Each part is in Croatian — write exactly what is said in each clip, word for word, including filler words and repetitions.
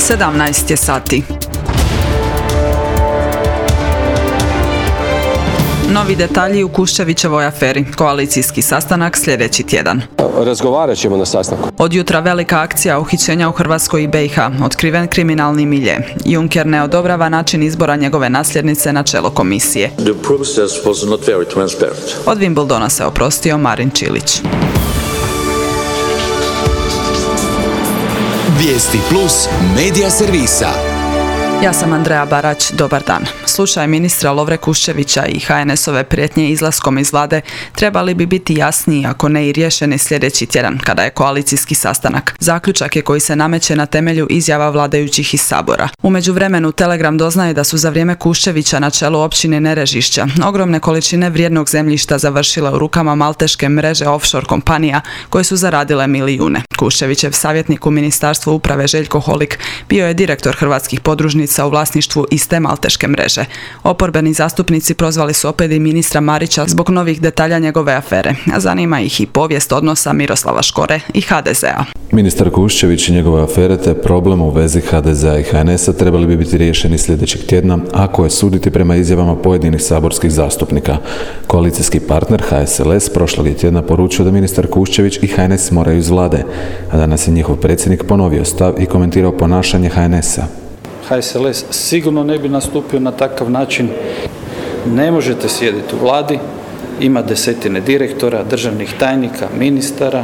sedamnaest je sati. Novi detalji u Kuščevićevoj aferi. Koalicijski sastanak sljedeći tjedan. Razgovarat ćemo na sastanku. Od jutra velika akcija uhićenja u Hrvatskoj i B i H. Otkriven kriminalni milje. Juncker ne odobrava način izbora njegove nasljednice na čelo komisije. Od Wimbledona se oprostio Marin Čilić. Vijesti plus medija servisa. Ja sam Andreja Barać, dobar dan. Slučaj ministra Lovre Kuščevića i H N S-ove prijetnje izlaskom iz vlade trebali bi biti jasniji, ako ne i riješeni sljedeći tjedan, kada je koalicijski sastanak. Zaključak je koji se nameće na temelju izjava vladajućih iz Sabora. U međuvremenu Telegram doznaje da su za vrijeme Kuščevića na čelu općine Nerežišća ogromne količine vrijednog zemljišta završile u rukama malteške mreže offshore kompanija koje su zaradile milijune. Kuščevićev savjetnik u Ministarstvu uprave Željko Holik bio je direktor hrvatskih podružnica u vlasništvu iste malteške mreže. Oporbeni zastupnici prozvali su opet i ministra Marića zbog novih detalja njegove afere, a zanima ih i povijest odnosa Miroslava Škore i H D Z-a. Ministar Kuščević i njegove afere te problem u vezi H D Z-a i H N S-a trebali bi biti riješeni sljedećeg tjedna, ako je suditi prema izjavama pojedinih saborskih zastupnika. Koalicijski partner H S L S prošlog je tjedna poručio da ministar Kuščević i H N S moraju iz vlade, a danas je njihov predsjednik ponovio stav i komentirao ponašanje H N S-a. H S L S sigurno ne bi nastupio na takav način. Ne možete sjediti u vladi, ima desetine direktora, državnih tajnika, ministara,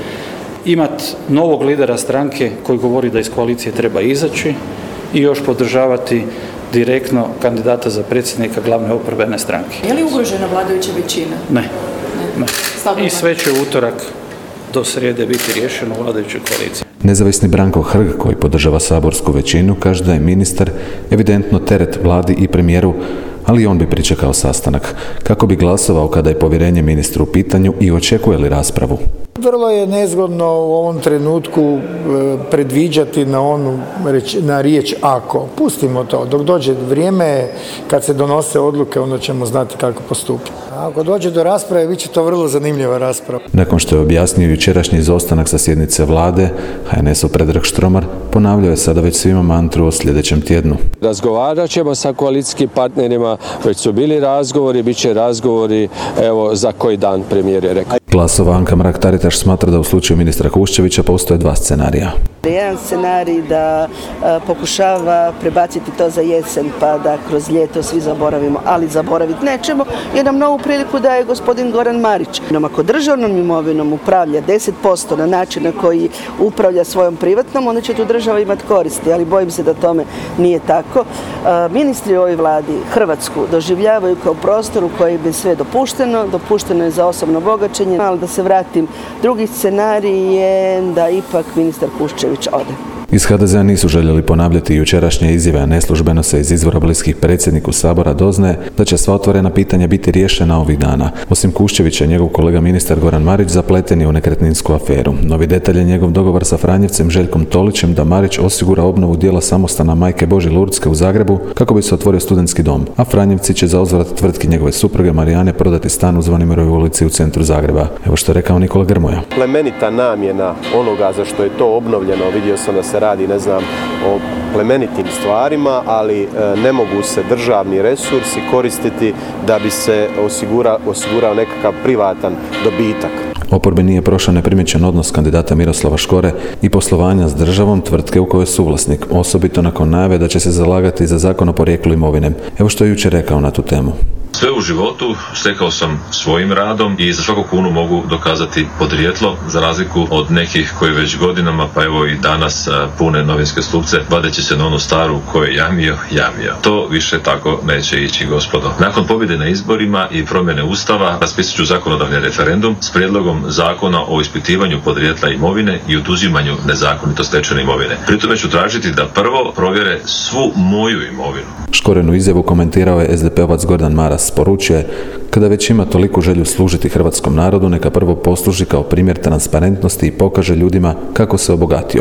imati novog lidera stranke koji govori da iz koalicije treba izaći i još podržavati direktno kandidata za predsjednika glavne oporbene stranke. Je li ugrožena vladajuća većina? Ne. ne. ne. I sve će utorak do srijede biti riješeno u vladajućoj koaliciji. Nezavisni Branko Hrg, koji podržava saborsku većinu, kaže da je ministar evidentno teret vladi i premijeru, ali on bi pričekao sastanak. Kako bi glasovao kada je povjerenje ministru u pitanju i očekuje li raspravu? Vrlo je nezgodno u ovom trenutku predviđati na onu na riječ ako. Pustimo to. Dok dođe vrijeme, kad se donose odluke, onda ćemo znati kako postupiti. Ako dođe do rasprave, bit će to vrlo zanimljiva rasprava. Nakon što je objasnio jučerašnji izostanak sa sjednice vlade, H N S-ov Predrag Štromar ponavljao je sada već svima mantru o sljedećem tjednu. Razgovarat ćemo sa koalicijskim partnerima, već su bili razgovori, bit će razgovori, evo, za koji dan premijer je rekao. Glasova Anka Mrak-Taritaš smatra da u slučaju ministra Kuščevića postoje dva scenarija. Jedan scenarij da a, pokušava prebaciti to za jesen pa da kroz ljeto svi zaboravimo, ali zaboraviti nećemo jer nam novu priliku daje gospodin Goran Marić. Ako državnom imovinom upravlja deset posto na način na koji upravlja svojom privatnom, onda će tu država imati koristi, ali bojim se da tome nije tako. A, ministri u ovoj vladi Hrvatsku doživljavaju kao prostor u kojem je sve dopušteno, dopušteno je za osobno bogaćenje, ali da se vratim, drugi scenarij je da ipak ministar Kuščević ode. Iz H D Z-a nisu željeli ponavljati jučerašnje izjave, a neslužbeno se iz izvora bliskih predsjedniku Sabora doznaje da će sva otvorena pitanja biti riješena ovih dana. Osim Kuščevića, njegov kolega ministar Goran Marić zapleten je u nekretninsku aferu. Novi detalj je njegov dogovor sa Franjevcem Željkom Tolićem da Marić osigura obnovu dijela samostana Majke Božje Lurdske u Zagrebu kako bi se otvorio studentski dom, a Franjevci će za uzvrat tvrtki njegove supruge Marijane prodati stan u Zvonimirovoj ulici u centru Zagreba. Evo što je rekao Nikola Grmoja. Plemenita namjena onoga za što je to obnovljeno, vidio sam da se radi, ne znam, o plemenitim stvarima, ali ne mogu se državni resursi koristiti da bi se osigura, osigurao nekakav privatan dobitak. Oporbe nije prošao neprimjećen odnos kandidata Miroslava Škore i poslovanja s državom tvrtke u kojoj je suvlasnik, osobito nakon najave da će se zalagati za zakon o porijeklu imovine. Evo što je jučer rekao na tu temu. Sve u životu stekao sam svojim radom i za svaku kunu mogu dokazati podrijetlo, za razliku od nekih koji već godinama, pa evo i danas, pune novinske stupce, vadeći se na onu staru ko je jamio, jamio. To više tako neće ići, gospodo. Nakon pobjede na izborima i promjene Ustava, raspisat ću zakonodavni referendum s prijedlogom zakona o ispitivanju podrijetla imovine i oduzimanju nezakonito stečene imovine. Pri tome ću tražiti da prvo provjere svu moju imovinu. Škorenu izjavu komentirao je es de pe ovac Gordan Maras. Poručuje, kada već ima toliku želju služiti hrvatskom narodu, neka prvo posluži kao primjer transparentnosti i pokaže ljudima kako se obogatio.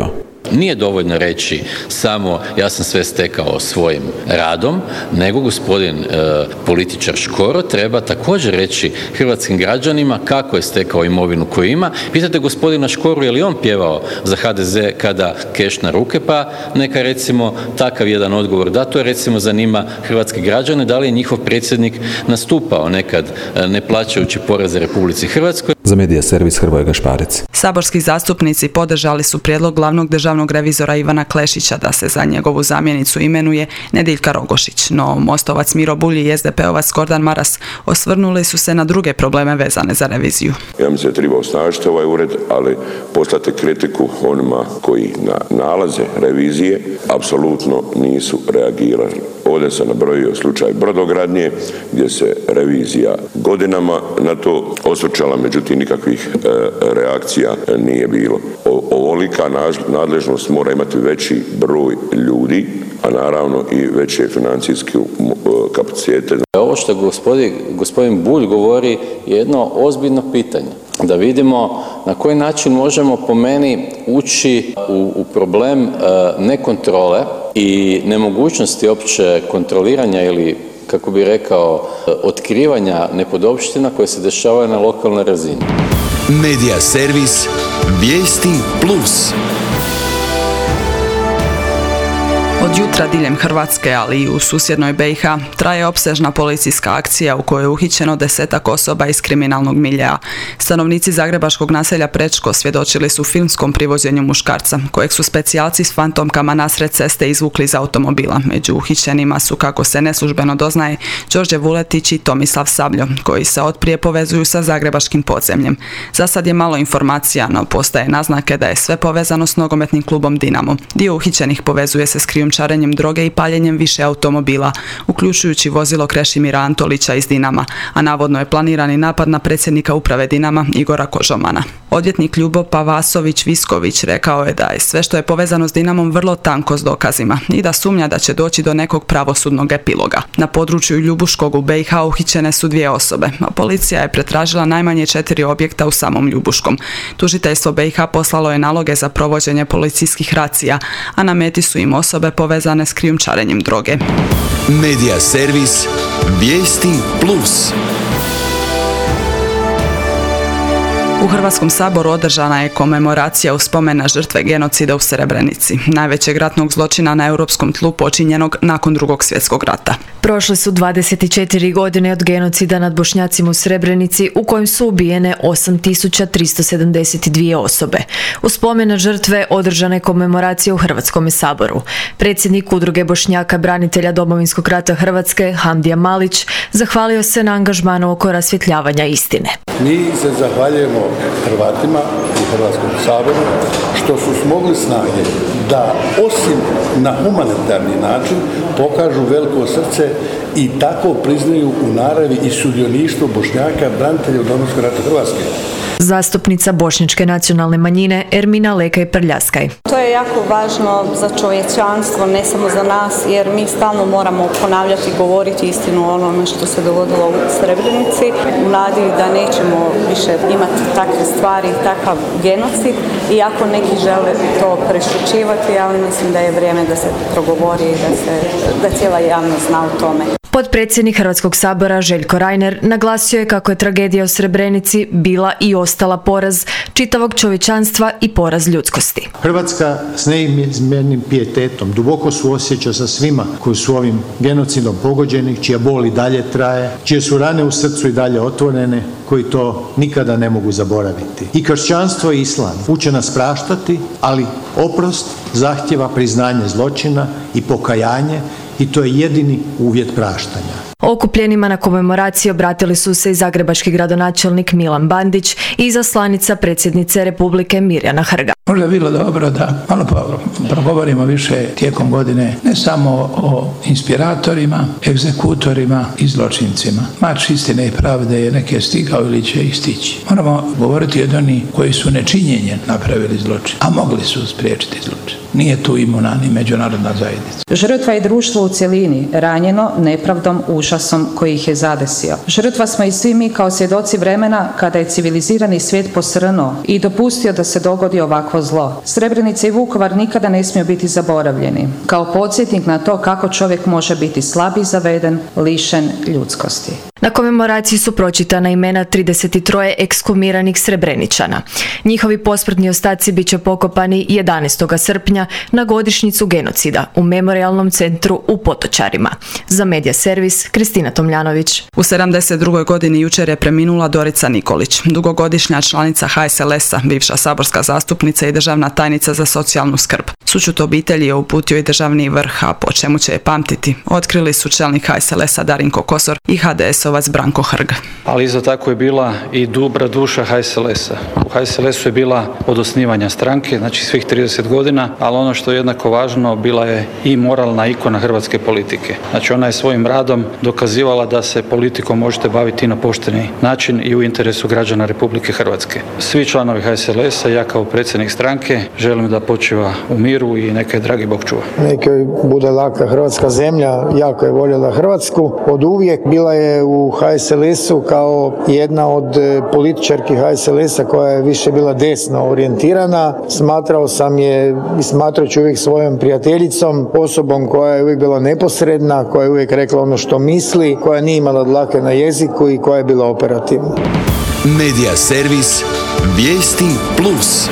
Nije dovoljno reći samo ja sam sve stekao svojim radom, nego gospodin e, političar Škoro treba također reći hrvatskim građanima kako je stekao imovinu koju ima. Pitate gospodina Škoru je li on pjevao za ha de ze kada keš na ruke, pa neka recimo takav jedan odgovor da. To je recimo zanima hrvatske građane, da li je njihov predsjednik nastupao nekad ne plaćajući poreze Republici Hrvatskoj. Za Medija servis Hrvoje Gašparec. Saborski zastupnici podržali su prijedlog glavnog državnog revizora Ivana Klešića da se za njegovu zamjenicu imenuje Nediljka Rogošić, no Mostovac Miro Bulj i es de pe ovac Gordan Maras osvrnuli su se na druge probleme vezane za reviziju. Ja mislim da treba osnažiti ovaj ured, ali poslati kritiku onima koji na nalaze revizije apsolutno nisu reagirali. Ovdje sam nabrojio slučaj brodogradnje gdje se revizija godinama na to osvrćala, međutim nikakvih e, reakcija nije bilo. O, ovolika nadležnost mora imati veći broj ljudi, a naravno i veće financijske kapacitete. Ovo što gospodin, gospodin Bulj govori je jedno ozbiljno pitanje. Da vidimo na koji način možemo po meni ući u, u problem e, nekontrole i nemogućnosti opće kontroliranja ili, kako bi rekao, otkrivanja nepodopština koje se dešavaju na lokalnoj razini. Medija servis Vijesti plus. Od jutra diljem Hrvatske, ali i u susjednoj be i ha, traje opsežna policijska akcija u kojoj je uhićeno desetak osoba iz kriminalnog miljea. Stanovnici zagrebačkog naselja Prečko svjedočili su filmskom privođenju muškarca, kojeg su specijalci s fantomkama nasred ceste izvukli iz automobila. Među uhićenima su, kako se neslužbeno doznaje, Đorđe Vuletić i Tomislav Sabljo, koji se otprije povezuju sa zagrebačkim podzemljem. Za sad je malo informacija, no postaje naznake da je sve povezano s nogometnim klubom Dinamo. Dio uhićenih povezuje se s krijumčarenjem droge i paljenjem više automobila, uključujući vozilo Krešimira Antolića iz Dinama, a navodno je planirani napad na predsjednika uprave Dinama Igora Kožomana. Odvjetnik Ljubo Pavasović-Visković rekao je da je sve što je povezano s Dinamom vrlo tanko s dokazima i da sumnja da će doći do nekog pravosudnog epiloga. Na području Ljubuškog u be i ha uhićene su dvije osobe, a policija je pretražila najmanje četiri objekta u samom Ljubuškom. Tužiteljstvo be i ha poslalo je naloge za provođenje policijskih racija, a na meti su im osobe povezane s krijumčarenjem droge. Medija servis Vijesti plus. U Hrvatskom saboru održana je komemoracija u spomen na žrtve genocida u Srebrenici, najvećeg ratnog zločina na europskom tlu počinjenog nakon Drugog svjetskog rata. Prošle su dvadeset četiri godine od genocida nad Bošnjacima u Srebrenici, u kojem su ubijene osam tisuća tristo sedamdeset dvije osobe. U spomen na žrtve održana je komemoracija u Hrvatskom saboru. Predsjednik Udruge Bošnjaka branitelja Domovinskog rata Hrvatske, Hamdija Malić, zahvalio se na angažmanu oko rasvjetljavanja istine. Mi se zahvaljujemo Hrvatima u Hrvatskom saboru što su smogli snage da osim na humanitarni način pokažu veliko srce i tako priznaju u naravi i sudioništvo Bošnjaka branitelja u Domovinskom ratu Hrvatske. Zastupnica bošnjačke nacionalne manjine Ermina Lekaj-Prljaskaj. To je jako važno za čovječanstvo, ne samo za nas, jer mi stalno moramo ponavljati i govoriti istinu o onome što se dogodilo u Srebrenici, u nadi da nećemo više imati takve stvari, takav genocid, iako neki žele to prešućivati, ali mislim da je vrijeme da se progovori i da, se, da cijela javnost zna o tome. Potpredsjednik Hrvatskog sabora Željko Reiner naglasio je kako je tragedija u Srebrenici bila i ostala poraz čitavog čovječanstva i poraz ljudskosti. Hrvatska s neizmjernim pijetetom duboko suosjeća sa svima koji su ovim genocidom pogođeni, čija bol i dalje traje, čije su rane u srcu i dalje otvorene, koji to nikada ne mogu zaboraviti. I kršćanstvo i islam uče nas praštati, ali oprost zahtjeva priznanje zločina i pokajanje, i to je jedini uvjet praštanja. Okupljenima na komemoraciji obratili su se i zagrebački gradonačelnik Milan Bandić i izaslanica predsjednice Republike Mirjana Hrga. Možda je bilo dobro da malo progovorimo više tijekom godine ne samo o inspiratorima, egzekutorima i zločincima. Marš istine i pravde je neke stigao ili će ih stići. Moramo govoriti od onih koji su nečinjenjem napravili zločin, a mogli su spriječiti zločin. Nije tu imuna ni međunarodna zajednica. Žrtva je društvo u cjelini, ranjeno nepravdom, užasom koji ih je zadesio. Žrtva smo i svi mi kao svjedoci vremena kada je civilizirani svijet posrnuo i dopustio da se dogodi ovakvo zlo. Srebrenica i Vukovar nikada ne smiju biti zaboravljeni, kao podsjetnik na to kako čovjek može biti slab i zaveden, lišen ljudskosti. Na komemoraciji su pročitana imena trideset tri ekshumiranih Srebreničana. Njihovi posmrtni ostaci bit će pokopani jedanaestog srpnja na godišnjicu genocida u Memorijalnom centru u Potočarima. Za Medija servis, Kristina Tomljanović. U sedamdeset drugoj godini jučer je preminula Dorica Nikolić, dugogodišnja članica H S L S-a, bivša saborska zastupnica i državna tajnica za socijalnu skrb. Sućut obitelji je uputio i državni vrh, a po čemu će je pamtiti, otkrili su čelnik H S L S-a Darinko Kosor i H D S-ovac Branko Hrg. Ali isto tako je bila i dobra duša H S L S-a. U H S L S-u je bila od osnivanja stranke, znači svih trideset godina, ali ono što je jednako važno, bila je i moralna ikona hrvatske politike. Znači ona je svojim radom dokazivala da se politikom možete baviti na pošteni način i u interesu građana Republike Hrvatske. Svi članovi H S L S-a, ja kao predsjednik stranke, želim da počiva u miru i neka je dragi Bog čuva. Neka bude laka hrvatska zemlja, jako je voljela Hrvatsku. Od uvijek bila je u H S L S-u kao jedna od političarki H S L S-a koja je više bila desno orijentirana. Smatrao sam je i smatrao ću uvijek svojom prijateljicom, osobom koja je uvijek bila neposredna, koja je uvijek rekla ono što misli, koja nije imala dlake na jeziku i koja je bila operativna. Medija servis Vijesti plus.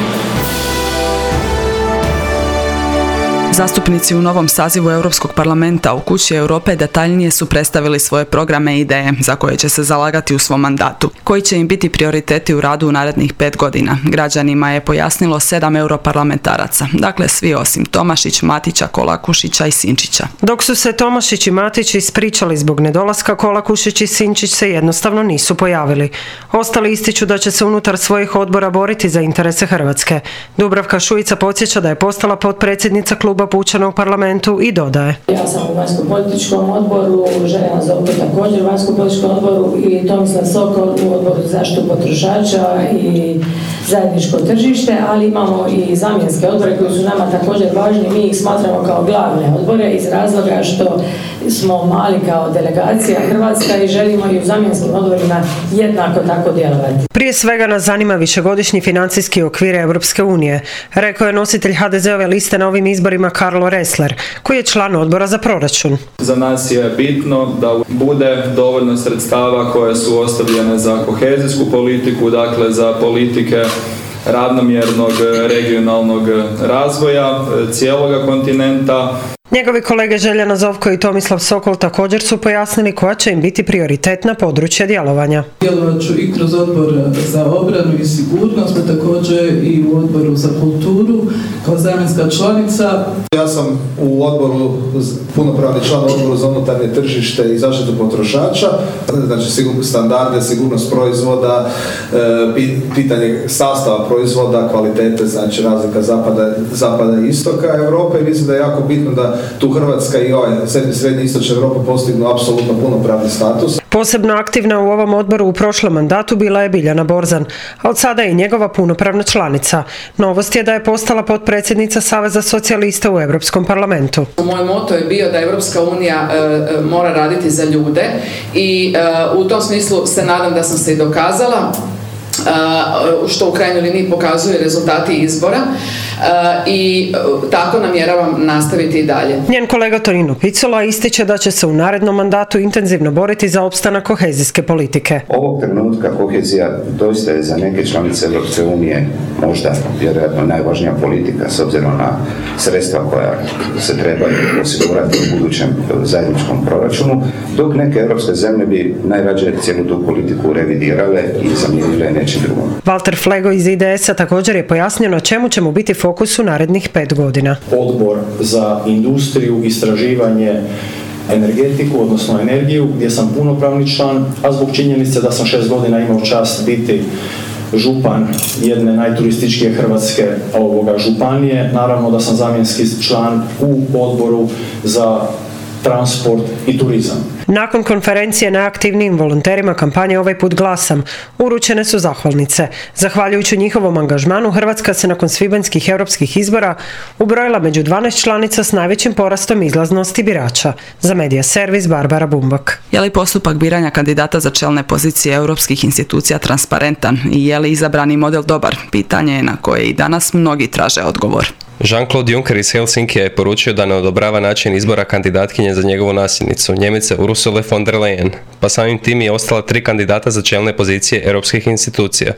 Zastupnici u novom sazivu Europskog parlamenta u Kući Europe detaljnije su predstavili svoje programe i ideje za koje će se zalagati u svom mandatu, koji će im biti prioriteti u radu u narednih pet godina. Građanima je pojasnilo sedam europarlamentaraca, dakle svi osim Tomašić, Matića, Kolakušića i Sinčića. Dok su se Tomašić i Matić ispričali zbog nedolaska, Kolakušić i Sinčić se jednostavno nisu pojavili. Ostali ističu da će se unutar svojih odbora boriti za interese Hrvatske. Dubravka Šuica podsjeća da je postala potpredsjednica kluba Pučana u parlamentu i dodaje. Ja sam u vanjsko-političkom odboru, Željana Zovko također u vanjsko-političkom odboru i Tomislav Sokol u odboru za zaštitu potrošača i zajedničko tržište, ali imamo i zamjenske odbore koji su nama također važni. Mi ih smatramo kao glavne odbore iz razloga što smo mali kao delegacija Hrvatska i želimo i u zamjenskim odborima jednako tako djelovati. Prije svega nas zanima višegodišnji financijski okvir Europske unije, rekao je nositelj ha de zeove liste na ovim izborima Karlo Ressler, koji je član odbora za proračun. Za nas je bitno da bude dovoljno sredstava koje su ostavljene za kohezijsku politiku, dakle za politike ravnomjernog regionalnog razvoja cijeloga kontinenta. Njegovi kolege Željana Zovko i Tomislav Sokol također su pojasnili koja će im biti prioritetna područja djelovanja. Djelovat ću i kroz odbor za obranu i sigurnost, pa također i u odboru za kulturu kao zamjenska članica. Ja sam u odboru, punopravni član odboru za unutarnje tržište i zaštitu potrošača, znači standarde, sigurnost proizvoda, pitanje sastava proizvoda, kvalitete, znači razlika zapada, zapada i istoka Europe. Mislim da je jako bitno da tu Hrvatska i ovaj srednji istočna Europa postignu apsolutno punopravni status. Posebno aktivna u ovom odboru u prošlom mandatu bila je Biljana Borzan, a od sada je i njegova punopravna članica. Novost je da je postala potpredsjednica Saveza socijalista u Europskom parlamentu. Moj moto je bio da Europska unija e, mora raditi za ljude i e, u tom smislu se nadam da sam se i dokazala, što u krajnjoj liniji pokazuje rezultati izbora i tako namjeravam nastaviti i dalje. Njen kolega Tonino Picula ističe da će se u narednom mandatu intenzivno boriti za opstanak kohezijske politike. Ovog trenutka kohezija doista je za neke članice Europske unije možda vjerojatno najvažnija politika s obzirom na sredstva koja se trebaju osigurati u budućem zajedničkom proračunu, dok neke europske zemlje bi najrađe cijelu tu politiku revidirale i zamijenile nečim drugom. Walter Flego iz I D S-a također je pojasnio na čemu će mu biti fokus u narednih pet godina. Odbor za industriju, istraživanje, energetiku, odnosno energiju, gdje sam punopravni član, a zbog činjenice da sam šest godina imao čast biti župan jedne najturističkije hrvatske ovoga županije. Naravno da sam zamjenski član u odboru za transport i turizam. Nakon konferencije najaktivnijim volonterima kampanje Ovaj put glasam uručene su zahvalnice. Zahvaljujući njihovom angažmanu, Hrvatska se nakon svibanjskih europskih izbora ubrojila među dvanaest članica s najvećim porastom izlaznosti birača. Za Medija servis Barbara Bumbak. Je li postupak biranja kandidata za čelne pozicije europskih institucija transparentan i je li izabrani model dobar? Pitanje je na koje i danas mnogi traže odgovor. Jean-Claude Juncker iz Helsinkija je poručio da ne odobrava način izbora kandidatkinje za njegovu nasljednicu, Njemice Ursule von der Leyen, pa samim tim je ostala tri kandidata za čelne pozicije europskih institucija.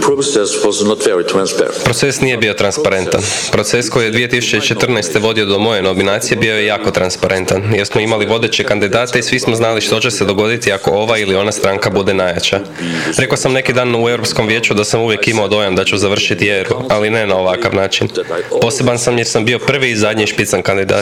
Proces nije bio transparentan. Proces koji je dvije tisuće četrnaeste. vodio do moje nominacije bio je jako transparentan, jer smo imali vodeće kandidate i svi smo znali što će se dogoditi ako ova ili ona stranka bude najjača. Rekao sam neki dan u Europskom vijeću da sam uvijek imao dojam da ću završiti eru, ali ne na ovakav način. Poseban sam jer sam bio prvi i zadnji špicen kandidat.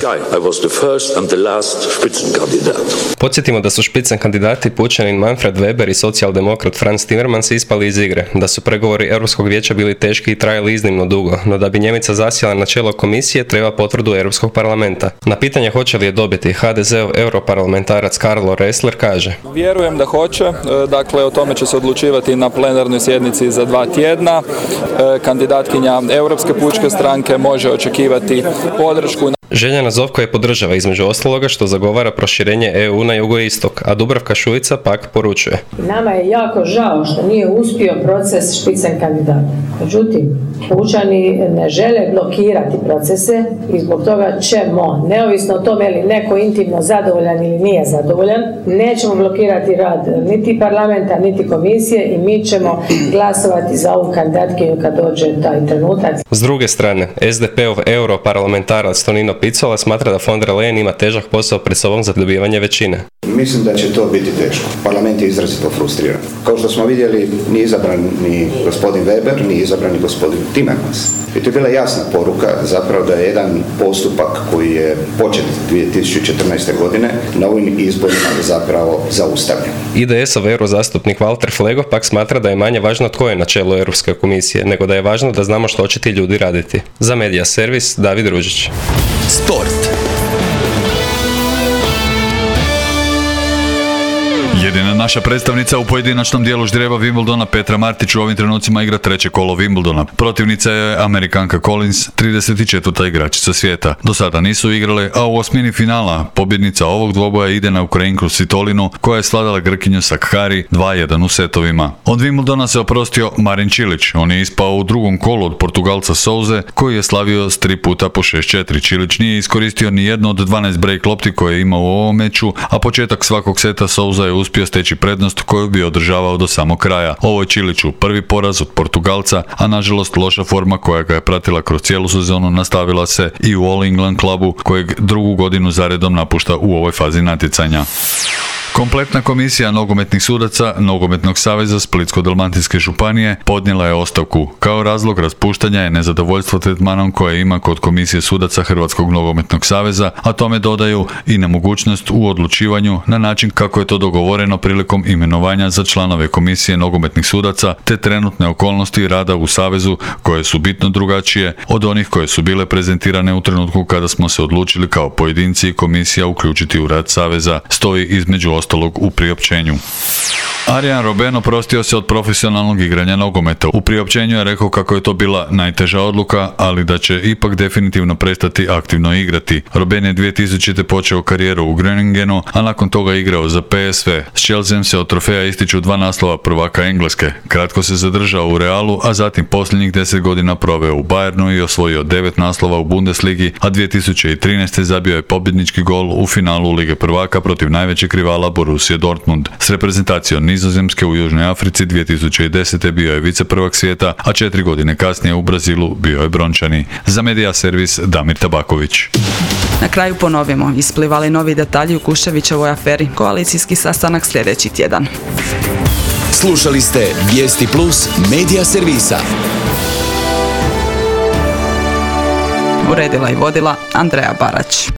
Podsjetimo da su špicen kandidati Pučanin Manfred Weber i socijaldemokrat Franz Timmermans ispali iz igre, da su pregovori Europskog vijeća bili teški i trajali iznimno dugo, no da bi Njemica zasjela na čelo komisije treba potvrdu Europskog parlamenta. Na pitanje hoće li je dobiti ha de zeov europarlamentarac Karlo Ressler kaže: Vjerujem da hoće, dakle o tome će se odlučivati na plenarnoj sjednici za dva tjedna. Kandidatkinja Europske pučke stranke može očekivati podršku. Željana Zovko je podržava između ostaloga što zagovara proširenje E U na jugoistok, a Dubravka Šuica pak poručuje: Nama je jako žao što nije uspio proces špicen kandidata. Međutim, Pučani ne žele blokirati procese i zbog toga ćemo, neovisno o tome je li neko intimno zadovoljan ili nije zadovoljan, nećemo blokirati rad niti parlamenta, niti komisije i mi ćemo glasovati za ovu kandidatkinju kad dođe taj trenutak. S druge strane, es de pe ov europarlamentarac Tonino Piccola smatra da von der Leyen ima težak posao pred sobom za dobivanje većine. Mislim da će to biti teško. Parlament je izrazito frustriran. Kao što smo vidjeli, nije izabran ni gospodin Weber, ni izabran ni gospodin Timmermans. I to je bila jasna poruka zapravo da je jedan postupak koji je počet dvije tisuće četrnaeste. godine na ovim izborima zapravo zaustavljen. I de es ov eurozastupnik Walter Flego pak smatra da je manje važno tko je na čelu Europske komisije, nego da je važno da znamo što će ti ljudi raditi. Za Medija servis David Ružić. Sport. Jedina naša predstavnica u pojedinačnom dijelu ždrijeba Wimbledona Petra Martić u ovim trenucima igra treće kolo Wimbledona. Protivnica je Amerikanka Collins, trideset četvrta igračica svijeta. Do sada nisu igrale, a u osmini finala pobjednica ovog dvoboja ide na Ukrajinku Svitolinu, koja je svladala Grkinju Sakhari dva jedan u setovima. Od Wimbledona se oprostio Marin Čilić. On je ispao u drugom kolu od Portugalca Souze, koji je slavio s tri puta po šest četiri. Čilić nije iskoristio ni jednu od dvanaest break lopti koje je imao u ovom meču, a početak svakog seta Souza je uspio steći prednost koju bi održavao do samog kraja. Ovo je Čiliću prvi poraz od Portugalca, a nažalost loša forma koja ga je pratila kroz cijelu sezonu nastavila se i u All England klubu, kojeg drugu godinu zaredom napušta u ovoj fazi natjecanja. Kompletna komisija nogometnih sudaca Nogometnog saveza Splitsko-dalmatinske županije podnijela je ostavku. Kao razlog raspuštanja je nezadovoljstvo tretmanom koje ima kod komisije sudaca Hrvatskog nogometnog saveza, a tome dodaju i nemogućnost u odlučivanju na način kako je to dogovoreno prilikom imenovanja za članove komisije nogometnih sudaca, te trenutne okolnosti rada u savezu koje su bitno drugačije od onih koje su bile prezentirane u trenutku kada smo se odlučili kao pojedinci i komisija uključiti u rad saveza, stoji između ostalog u priopćenju. Arjen Robben oprostio se od profesionalnog igranja nogometa. U priopćenju je rekao kako je to bila najteža odluka, ali da će ipak definitivno prestati aktivno igrati. Robben je dvije tisućite. počeo karijeru u Groningenu, a nakon toga igrao za pe es ve. S Chelseaem se od trofeja ističu dva naslova prvaka Engleske. Kratko se zadržao u Realu, a zatim posljednjih deset godina proveo u Bayernu i osvojio devet naslova u Bundesligi, a dvije tisuće trinaeste. zabio je pobjednički gol u finalu Lige prvaka protiv najvećeg rivala Borussia Dortmund. S reprezentacijom Nizozemske u Južnoj Africi dvije tisuće desete. bio je viceprvak svijeta, a četiri godine kasnije u Brazilu bio je brončani. Za Medija servis Damir Tabaković. Na kraju ponovimo, isplivali novi detalji u Kuščevićevoj aferi, koalicijski sastanak sljedeći tjedan. Slušali ste Vijesti Plus Medija servisa. Uredila i vodila Andreja Barać.